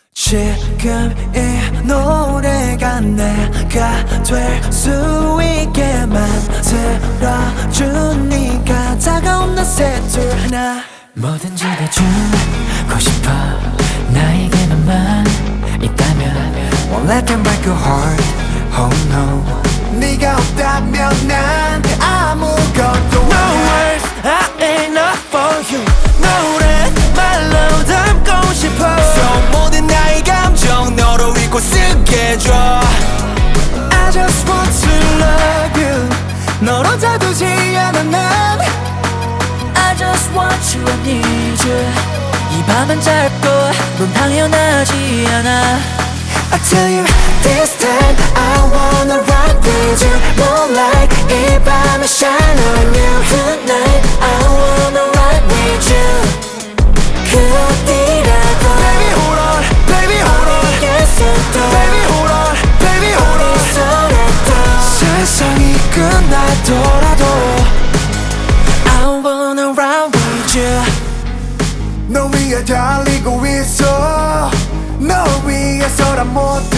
지금 이 노래가 내가 될 수 있게 만들어주니까 다가온 나 세줄 하나 뭐든지 다 주고 싶어 나에게 너만 있다면 Won't let them break your heart, oh no 네가 없다면 난 아무것도 No words, I ain't not for you 노래 말로 담고 싶어 So 모든 나의 감정 너로 잊고 쓰게 해줘 I just want to love you 널 혼자 두지 않아 난 I just want you, I need you 이 밤은 짧고 넌 당연하지 않아 I tell you this time I wanna rock with you Moonlight 이 밤에 shine on you Tonight I wanna rock with you 그 어디라도 Baby hold on, baby hold on 어디에서도 Baby hold on, baby hold on 어디서라도 세상이 끝나더라도 I wanna rock with you 너 위에 달리고 있어 너 위해서란 모든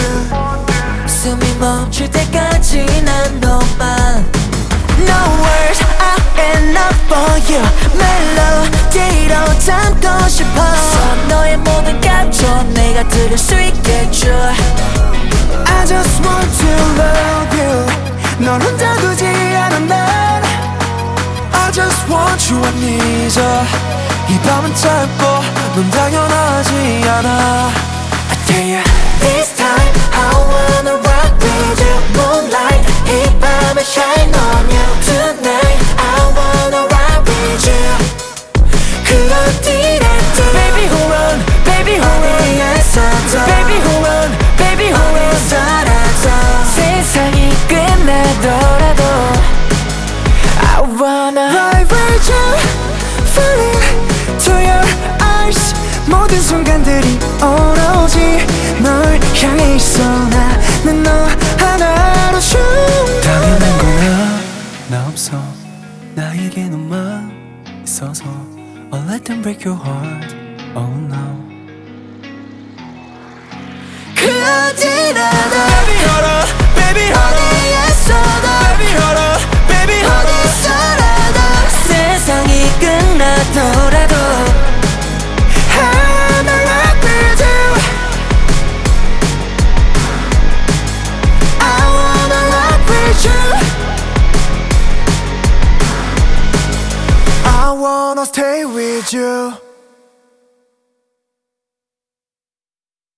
숨이 멈출 때까지 난 너만 No words, I am not for you 멜로디로 담고 싶어 너의 모든 감정 내가 들을 수 있게 해줘 I just want to love you 넌 혼자 두지 않아 난 I just want you, I need you 이 밤은 짧고 넌 당연하지 않아 I tell you this time I wanna rock with you Moonlight 이 밤에 shine on you Tonight I wanna rock with you 그 어디라도 Baby hold on, baby hold on 어디에서도 Baby hold on, baby hold on 어디서라도 세상이 끝나더라도 I wanna ride with you Falling to your eyes 모든 순간들이 오로지 널 향해 있어 나는 너 하나로 당연한 거야 나 없어 나에게 너만 있어서 I'll let them break your heart Oh no 그 어디